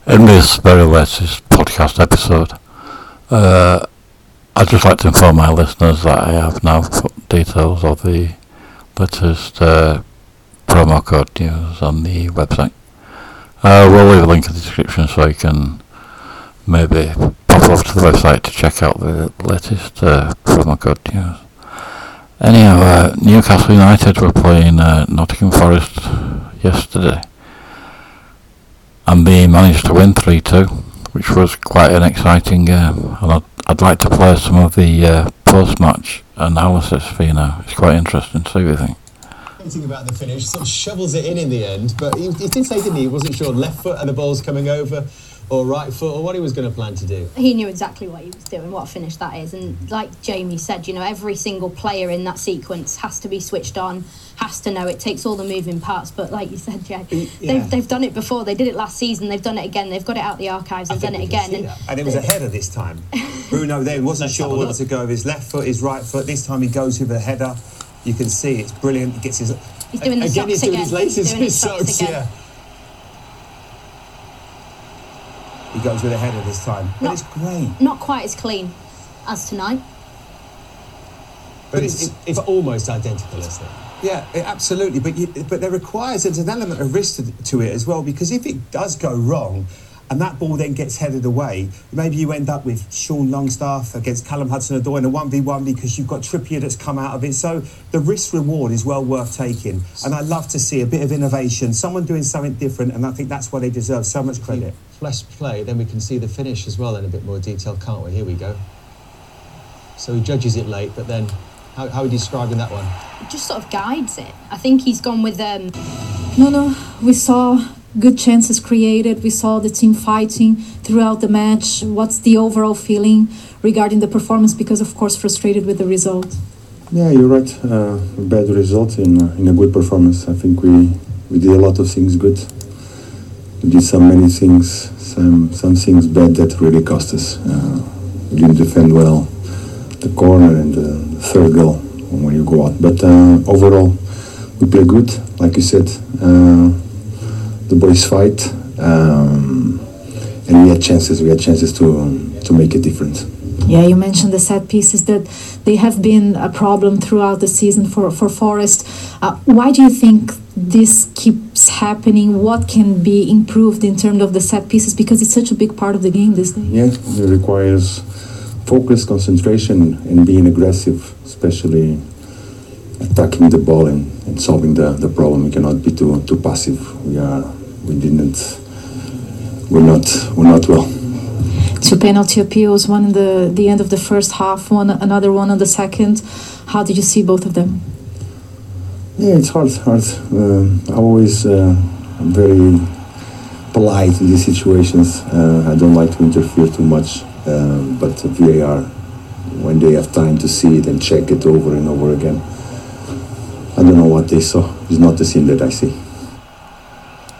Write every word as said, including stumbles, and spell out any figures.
In this very latest podcast episode, uh, I'd just like to inform my listeners that I have now put details of the latest uh, promo code news on the website. Uh, we'll leave a link in the description so you can maybe pop over to the website to check out the latest uh, promo code news. Anyhow, uh, Newcastle United were playing uh, Nottingham Forest yesterday, and they managed to win three two, which was quite an exciting game. And I'd, I'd like to play some of the uh, post-match analysis for you now. It's quite interesting to see what you think. Thinking about the finish, sort of shovels it in in the end, but he, he did say, didn't he, he wasn't sure left foot and the ball's coming over, or right foot, or what he was going to plan to do. He knew exactly what he was doing, what a finish that is, and like Jamie said, you know, every single player in that sequence has to be switched on, has to know. It takes all the moving parts, but like you said, Jay, yeah. they've, they've done it before. They did it last season, they've done it again, they've got it out the archives, they've done it again. And, and it was a header this time. Bruno then wasn't sure whether to go with his left foot, his right foot. This time he goes with a header. You can see it's brilliant. He gets his... He's doing the again, socks he's doing again. his laces he's doing his socks, socks again. yeah. He goes with a header this time. But Not, it's great. Not quite as clean as tonight. But, but it's, it's, it's almost identical, isn't it? Yeah, it, absolutely. But you, but there requires there's an element of risk to, to it as well, because if it does go wrong, and that ball then gets headed away, maybe you end up with Sean Longstaff against Callum Hudson-Odoi in a one v one because you've got Trippier that's come out of it. So the risk-reward is well worth taking. And I love to see a bit of innovation, someone doing something different, and I think that's why they deserve so much credit. Let's play, then we can see the finish as well in a bit more detail, can't we? Here we go. So he judges it late, but then how, how are you describing that one? It just sort of guides it. I think he's gone with... Um... No, no, we saw... good chances created. We saw the team fighting throughout the match. What's the overall feeling regarding the performance? Because, of course, frustrated with the result. Yeah, you're right. Uh, a bad result in uh, in a good performance. I think we we did a lot of things good. We did so many things, some some things bad that really cost us. Uh, we didn't defend well the corner and the third goal when you go out. But uh, overall, we play good, like you said. Uh, The boys fight, um, and we had chances. We had chances to to make a difference. Yeah, you mentioned the set pieces that they have been a problem throughout the season for for Forest. Uh, why do you think this keeps happening? What can be improved in terms of the set pieces? Because it's such a big part of the game these days. Yeah, it requires focus, concentration, and being aggressive, especially attacking the ball and, and solving the, the problem. We cannot be too too passive. We are. We didn't. We're not. We're not well. Two penalty appeals, one in the the end of the first half, one another one on the second. How did you see both of them? Yeah, it's hard. Hard. Um, I always. Uh, I'm very polite in these situations. Uh, I don't like to interfere too much. Um, but V A R, when they have time to see it and check it over and over again, I don't know what they saw. It's not the scene that I see.